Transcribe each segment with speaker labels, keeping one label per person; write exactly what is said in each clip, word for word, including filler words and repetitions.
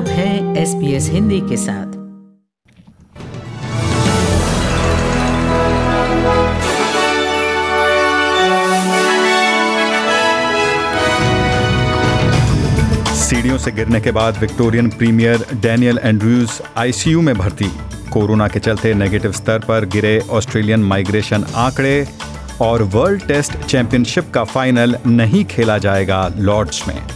Speaker 1: आप हैं S B S Hindi के साथ।
Speaker 2: सीढ़ियों से गिरने के बाद Victorian premier Daniel Andrews I C U में भर्ती। कोरोना के चलते नेगेटिव स्तर पर गिरे ऑस्ट्रेलियन माइग्रेशन आंकड़े और वर्ल्ड टेस्ट चैंपियनशिप का फाइनल नहीं खेला जाएगा लॉर्ड्स में।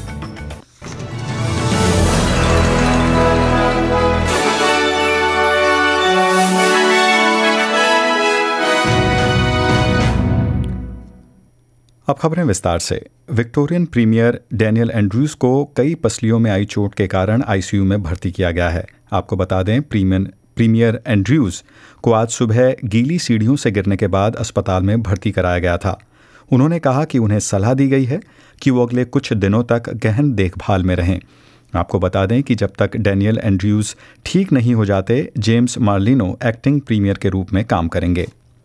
Speaker 2: अब खबरें विस्तार से। विक्टोरियन प्रीमियर डैनियल एंड्रयूज को कई पसलियों में आई चोट के कारण आई सी यू में भर्ती किया गया है। आपको बता दें, प्रीमियर प्रीमियर एंड्रयूज को आज सुबह गीली सीढ़ियों से गिरने के बाद अस्पताल में भर्ती कराया गया था। उन्होंने कहा कि उन्हें सलाह दी गई है कि वो अगले कुछ दिनों तक गहन देखभाल में रहें। आपको बता दें कि जब तक डैनियल एंड्रयूज ठीक नहीं हो जाते, जेम्स मार्लिनो एक्टिंग प्रीमियर के रूप में काम करेंगे।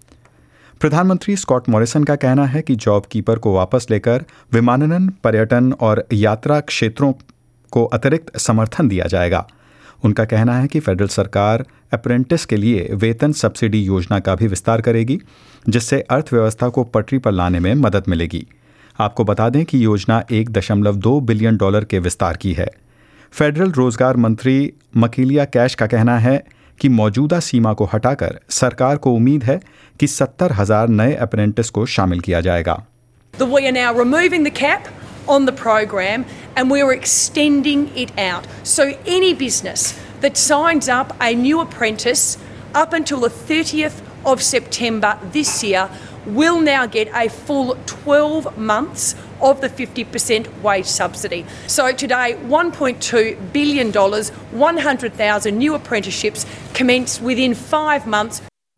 Speaker 2: प्रधानमंत्री स्कॉट मॉरिसन का कहना है कि जॉब कीपर को वापस लेकर विमानन, पर्यटन और यात्रा क्षेत्रों को अतिरिक्त समर्थन दिया जाएगा। उनका कहना है कि फेडरल सरकार अप्रेंटिस के लिए वेतन सब्सिडी योजना का भी विस्तार करेगी, जिससे अर्थव्यवस्था को पटरी पर लाने में मदद मिलेगी। आपको बता दें कि योजना एक दशमलव दो बिलियन डॉलर के विस्तार की है। फेडरल रोजगार मंत्री मकीलिया कैश का कहना है कि मौजूदा सीमा को हटाकर सरकार को उम्मीद है कि सत्तर हजार नए अप्रेंटिस को शामिल किया जाएगा।
Speaker 3: We are now removing the cap on the program and we are extending it out. So any business that signs up a new apprentice up until the thirtieth of September this year will now get a full twelve months of the fifty percent wage subsidy. So today, one point two billion dollars, one hundred thousand new apprenticeships commence within five months.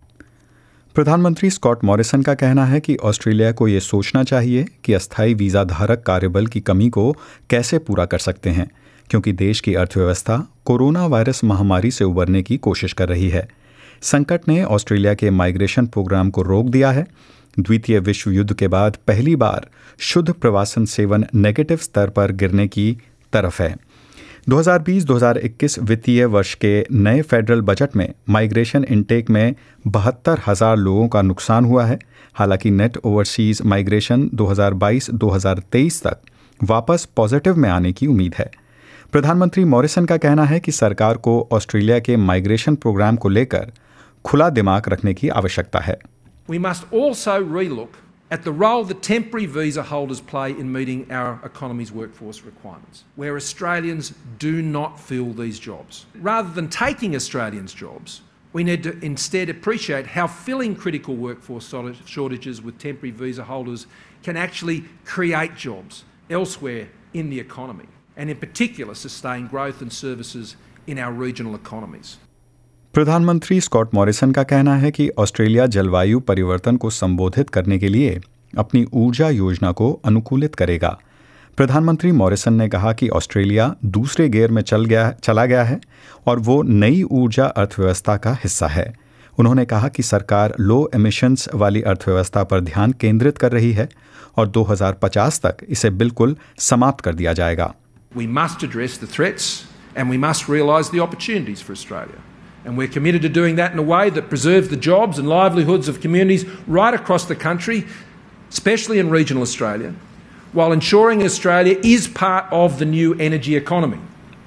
Speaker 2: प्रधानमंत्री Scott Morrison का कहना है कि Australia को ये सोचना चाहिए कि अस्थायी वीज़ा धारक कार्यबल की कमी को कैसे पूरा कर सकते हैं, क्योंकि देश की अर्थव्यवस्था कोरोना वायरस महामारी से उबरने की कोशिश कर रही है। संकट ने ऑस्ट्रेलिया के माइग्रेशन प्रोग्राम को रोक दिया है। द्वितीय विश्व युद्ध के बाद पहली बार शुद्ध प्रवासन सेवन नेगेटिव स्तर पर गिरने की तरफ है। दो हज़ार बीस दो हज़ार इक्कीस वित्तीय वर्ष के नए फेडरल बजट में माइग्रेशन इनटेक में बहत्तर हजार लोगों का नुकसान हुआ है। हालांकि नेट ओवरसीज माइग्रेशन दो हज़ार बाईस दो हज़ार तेईस तक वापस पॉजिटिव में आने की उम्मीद है। प्रधानमंत्री मॉरिसन का कहना है कि सरकार को ऑस्ट्रेलिया के माइग्रेशन प्रोग्राम को लेकर खुला दिमाग रखने की आवश्यकता है।
Speaker 4: We must also relook at the role that temporary visa holders play in meeting our economy's workforce requirements, where Australians do not fill these jobs. Rather than taking Australians' jobs, we need to instead appreciate how filling critical workforce shortages with temporary visa holders can actually create jobs elsewhere in the economy, and in particular sustain growth and services in our regional economies.
Speaker 2: प्रधानमंत्री Scott Morrison का कहना है कि Australia जलवायु परिवर्तन को संबोधित करने के लिए अपनी ऊर्जा योजना को अनुकूलित करेगा। प्रधानमंत्री मॉरिसन ने कहा कि ऑस्ट्रेलिया दूसरे गियर में चल गया चला गया है और वो नई ऊर्जा अर्थव्यवस्था का हिस्सा है। उन्होंने कहा कि सरकार लो एमिशंस वाली अर्थव्यवस्था पर ध्यान केंद्रित कर रही है और दो हज़ार पचास तक इसे बिल्कुल समाप्त कर दिया जाएगा।
Speaker 4: We must address the threats and we must realise the opportunities for Australia. And we're committed to doing that in a way that preserves the jobs and livelihoods of communities right across the country, especially in regional Australia, while ensuring Australia is part of the new energy economy.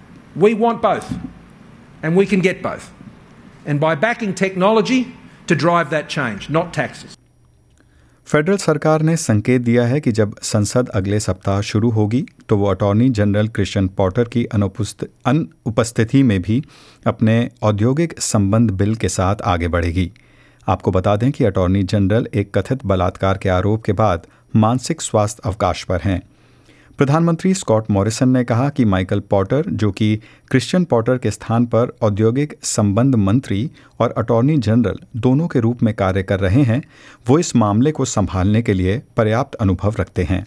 Speaker 4: We want both, and we can get both. And by backing technology to drive that change, not taxes.
Speaker 2: Federal सरकार ने संकेत दिया है कि जब संसद अगले सप्ताह शुरू होगी तो वो अटॉर्नी जनरल क्रिश्चियन पॉटर की अनुपस्थिति में भी अपने औद्योगिक संबंध बिल के साथ आगे बढ़ेगी। आपको बता दें कि अटॉर्नी जनरल एक कथित बलात्कार के आरोप के बाद मानसिक स्वास्थ्य अवकाश पर हैं। प्रधानमंत्री स्कॉट मॉरिसन ने कहा कि माइकल पॉटर, जो कि क्रिश्चियन पॉटर के स्थान पर औद्योगिक संबंध मंत्री और अटॉर्नी जनरल दोनों के रूप में कार्य कर रहे हैं, वो इस मामले को संभालने के लिए पर्याप्त अनुभव रखते हैं।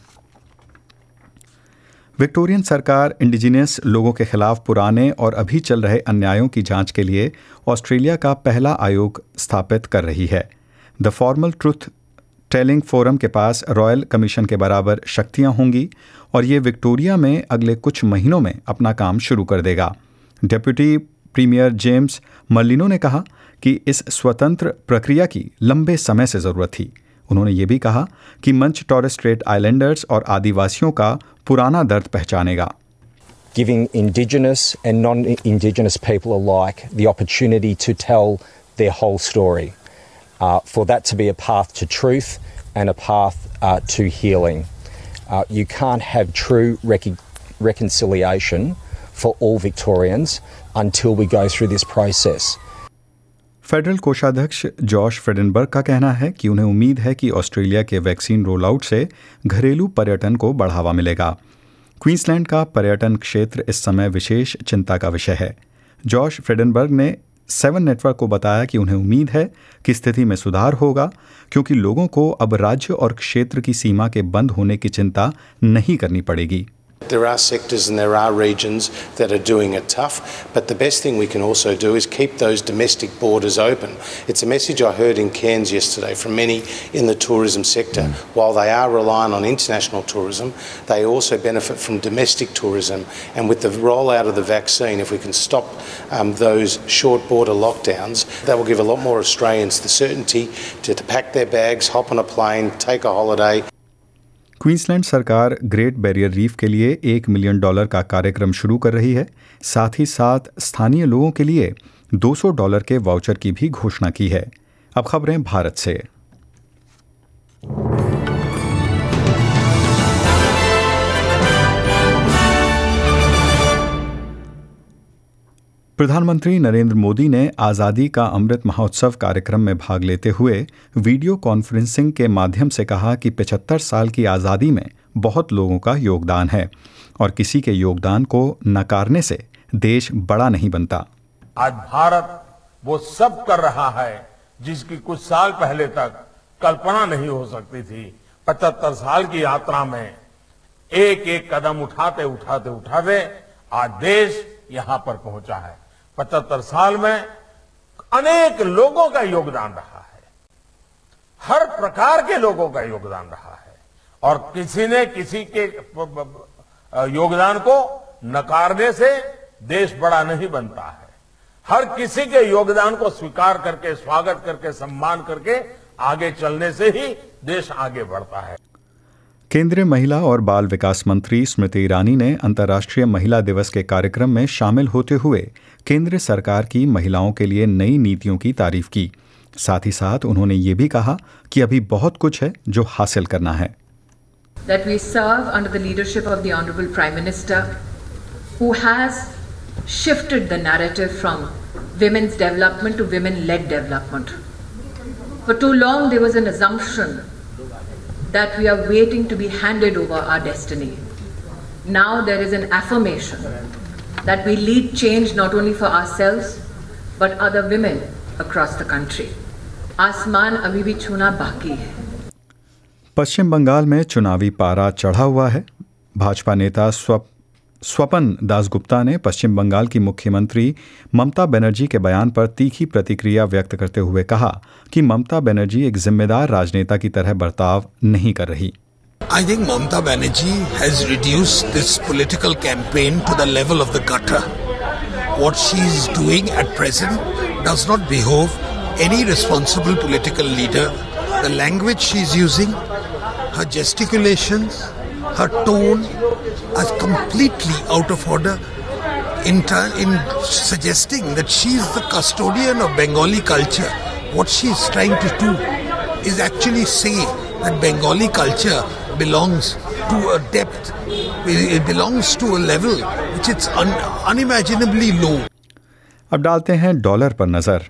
Speaker 2: विक्टोरियन सरकार इंडिजिनियस लोगों के खिलाफ पुराने और अभी चल रहे अन्यायों की जांच के लिए ऑस्ट्रेलिया का पहला आयोग स्थापित कर रही है। The formal truth telling forum के पास रॉयल कमीशन के बराबर शक्तियां होंगी और ये विक्टोरिया में अगले कुछ महीनों में अपना काम शुरू कर देगा। डेप्यूटी प्रीमियर जेम्स मर्लिनो ने कहा कि इस स्वतंत्र प्रक्रिया की लंबे समय से ज़रूरत थी। उन्होंने ये भी कहा कि मंच टॉरेस स्ट्रेट आइलैंडर्स और आदिवासियों का पुराना दर्द पहचानेगा।
Speaker 5: Giving Indigenous and non-Indigenous people alike the opportunity to tell their whole story, uh, for that to be a path to truth and a path uh, to healing. Uh, you can't have true rec- reconciliation for all Victorians until we go through this process.
Speaker 2: Federal कोषाध्यक्ष Josh Frydenberg का कहना है कि उन्हें उम्मीद है कि Australia के वैक्सीन रोल आउट से घरेलू पर्यटन को बढ़ावा मिलेगा। क्वींसलैंड का पर्यटन क्षेत्र इस समय विशेष चिंता का विषय है। जॉश फ्रेडनबर्ग ने सेवन नेटवर्क को बताया कि उन्हें उम्मीद है कि स्थिति में सुधार होगा, क्योंकि लोगों को अब राज्य और क्षेत्र की सीमा के बंद होने की चिंता नहीं करनी पड़ेगी।
Speaker 6: There are sectors and there are regions that are doing it tough, but the best thing we can also do is keep those domestic borders open. It's a message I heard in Cairns yesterday from many in the tourism sector. Mm. While they are reliant on international tourism, they also benefit from domestic tourism. And with the rollout of the vaccine, if we can stop um, those short border lockdowns, that will give a lot more Australians the certainty to, to pack their bags, hop on a plane, take a holiday.
Speaker 2: Queensland सरकार Great Barrier Reef के लिए एक million dollar का कार्यक्रम शुरू कर रही है। साथ ही साथ स्थानीय लोगों के लिए दो सौ डॉलर के वाउचर की भी घोषणा की है। अब खबरें भारत से। प्रधानमंत्री नरेंद्र मोदी ने आज़ादी का अमृत महोत्सव कार्यक्रम में भाग लेते हुए वीडियो कॉन्फ्रेंसिंग के माध्यम से कहा कि पचहत्तर साल की आज़ादी में बहुत लोगों का योगदान है और किसी के योगदान को नकारने से देश बड़ा नहीं बनता।
Speaker 7: आज भारत वो सब कर रहा है जिसकी कुछ साल पहले तक कल्पना नहीं हो सकती थी। पचहत्तर साल की यात्रा में एक एक कदम उठाते उठाते उठाते आज देश यहां पर पहुंचा है। पचहत्तर साल में अनेक लोगों का योगदान रहा है, हर प्रकार के लोगों का योगदान रहा है और किसी ने किसी के योगदान को नकारने से देश बड़ा नहीं बनता है। हर किसी के योगदान को स्वीकार करके, स्वागत करके, सम्मान करके आगे चलने से ही देश आगे बढ़ता है।
Speaker 2: केंद्रीय महिला और बाल विकास मंत्री स्मृति ईरानी ने अंतर्राष्ट्रीय महिला दिवस के कार्यक्रम में शामिल होते हुए केंद्र सरकार की महिलाओं के लिए नई नीतियों की तारीफ की। साथ ही साथ उन्होंने ये भी कहा कि अभी बहुत कुछ है जो हासिल करना है।
Speaker 1: That we serve under the leadership of the Honorable Prime Minister, who has shifted the narrative from women's development to women-led development. For too long there was an assumption that we are waiting to be handed over our destiny. Now there is an affirmation that we lead change not only for ourselves but other women across the country. आसमान अभी भी छूना बाकी है।
Speaker 2: पश्चिम बंगाल में चुनावी पारा चढ़ा हुआ है। भाजपा नेता स्वप स्वपन दासगुप्ता ने पश्चिम बंगाल की मुख्यमंत्री ममता बनर्जी के बयान पर तीखी प्रतिक्रिया व्यक्त करते हुए कहा कि ममता बनर्जी एक जिम्मेदार राजनेता की तरह बर्ताव नहीं कर रही।
Speaker 8: I think Mamata Banerjee has reduced this political campaign to the level of the gutter. What she is doing at present does not behove any responsible political leader. The language she is using, her gesticulations, her tone are completely out of order in, ter- in suggesting that she is the custodian of Bengali culture. What she is trying to do is actually say that Bengali culture belongs to a depth, it belongs to a level which it's un- unimaginably low.
Speaker 2: अब डालते हैं dollar पर नजर।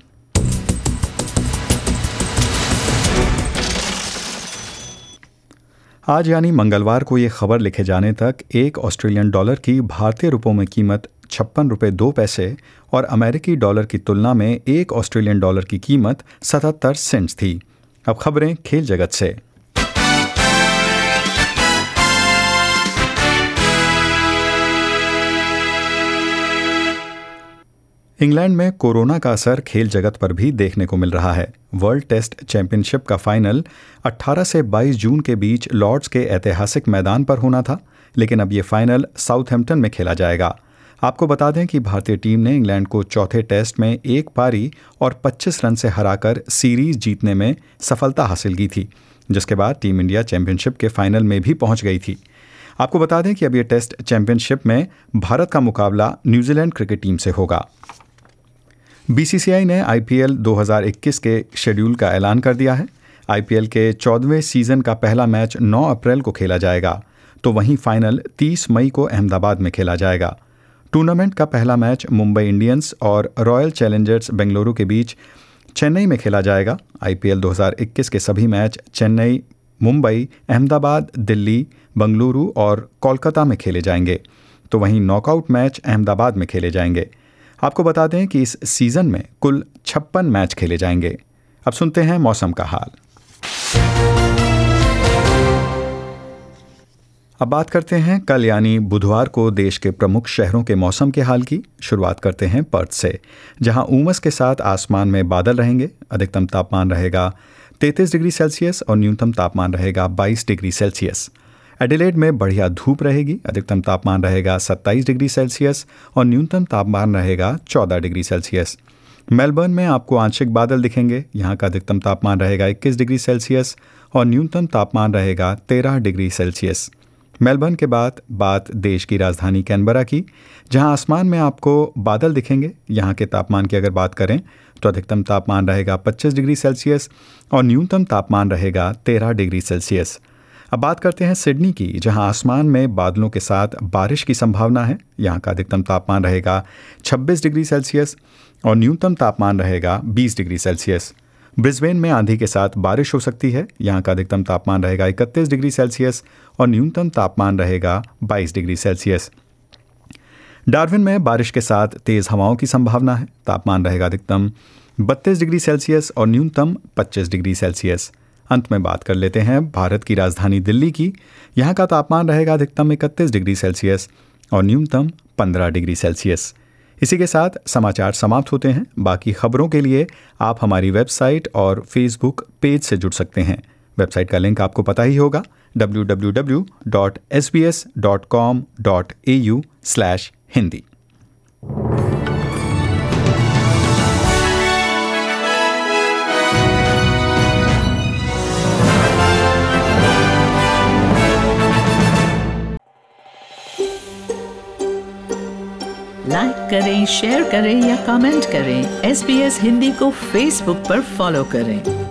Speaker 2: आज यानी मंगलवार को ये खबर लिखे जाने तक एक ऑस्ट्रेलियन डॉलर की भारतीय रुपयों में कीमत छप्पन रुपये दो पैसे और अमेरिकी डॉलर की तुलना में एक ऑस्ट्रेलियन डॉलर की कीमत सतहत्तर सेंट्स थी। अब खबरें खेल जगत से। इंग्लैंड में कोरोना का असर खेल जगत पर भी देखने को मिल रहा है। वर्ल्ड टेस्ट चैंपियनशिप का फाइनल अठारह से बाईस जून के बीच लॉर्ड्स के ऐतिहासिक मैदान पर होना था, लेकिन अब ये फाइनल साउथहैम्पटन में खेला जाएगा। आपको बता दें कि भारतीय टीम ने इंग्लैंड को चौथे टेस्ट में एक पारी और पच्चीस रन से हराकर सीरीज जीतने में सफलता हासिल की थी, जिसके बाद टीम इंडिया चैंपियनशिप के फाइनल में भी पहुंच गई थी। आपको बता दें कि अब ये टेस्ट चैंपियनशिप में भारत का मुकाबला न्यूजीलैंड क्रिकेट टीम से होगा। बीसीसीआई ने आईपीएल दो हज़ार इक्कीस के शेड्यूल का ऐलान कर दिया है। आईपीएल के चौदहवें सीजन का पहला मैच नौ अप्रैल को खेला जाएगा, तो वहीं फाइनल तीस मई को अहमदाबाद में खेला जाएगा। टूर्नामेंट का पहला मैच मुंबई इंडियंस और रॉयल चैलेंजर्स बेंगलुरु के बीच चेन्नई में खेला जाएगा। आईपीएल दो हज़ार इक्कीस के सभी मैच चेन्नई, मुंबई, अहमदाबाद, दिल्ली, बेंगलुरु और कोलकाता में खेले जाएंगे, तो वहीं नॉकआउट मैच अहमदाबाद में खेले जाएंगे। आपको बता दें कि इस सीज़न में कुल छप्पन मैच खेले जाएंगे। अब सुनते हैं मौसम का हाल। अब बात करते हैं कल यानी बुधवार को देश के प्रमुख शहरों के मौसम के हाल की। शुरुआत करते हैं पर्थ से, जहां उमस के साथ आसमान में बादल रहेंगे। अधिकतम तापमान रहेगा तैंतीस डिग्री सेल्सियस और न्यूनतम तापमान रहेगा बाईस डिग्री सेल्सियस। एडिलेड में बढ़िया धूप रहेगी। अधिकतम तापमान रहेगा सत्ताईस डिग्री सेल्सियस और न्यूनतम तापमान रहेगा चौदह डिग्री सेल्सियस। मेलबर्न में आपको आंशिक बादल दिखेंगे। यहाँ का अधिकतम तापमान रहेगा इक्कीस डिग्री सेल्सियस और न्यूनतम तापमान रहेगा तेरह डिग्री सेल्सियस। मेलबर्न के बाद बात देश की राजधानी कैनबरा की, जहां आसमान में आपको बादल दिखेंगे। यहां के तापमान की अगर बात करें तो अधिकतम तापमान रहेगा पच्चीस डिग्री सेल्सियस और न्यूनतम तापमान रहेगा तेरह डिग्री सेल्सियस। अब बात करते हैं सिडनी की, जहां आसमान में बादलों के साथ बारिश की संभावना है। यहां का अधिकतम तापमान रहेगा छब्बीस डिग्री सेल्सियस और न्यूनतम तापमान रहेगा बीस डिग्री सेल्सियस। ब्रिस्बेन में आंधी के साथ बारिश हो सकती है। यहाँ का अधिकतम तापमान रहेगा इकतीस डिग्री सेल्सियस और न्यूनतम तापमान रहेगा बाईस डिग्री सेल्सियस। डार्विन में बारिश के साथ तेज़ हवाओं की संभावना है। तापमान रहेगा अधिकतम बत्तीस डिग्री सेल्सियस और न्यूनतम पच्चीस डिग्री सेल्सियस। अंत में बात कर लेते हैं भारत की राजधानी दिल्ली की। यहाँ का तापमान रहेगा अधिकतम इकतीस डिग्री सेल्सियस और न्यूनतम पंद्रह डिग्री सेल्सियस। इसी के साथ समाचार समाप्त होते हैं। बाकी खबरों के लिए आप हमारी वेबसाइट और फेसबुक पेज से जुड़ सकते हैं। वेबसाइट का लिंक आपको पता ही होगा, W W W dot S B S dot com dot A U slash Hindi.
Speaker 9: Like करें, शेयर करें या कमेंट करें। एस बी एस हिंदी को फेसबुक पर फॉलो करें।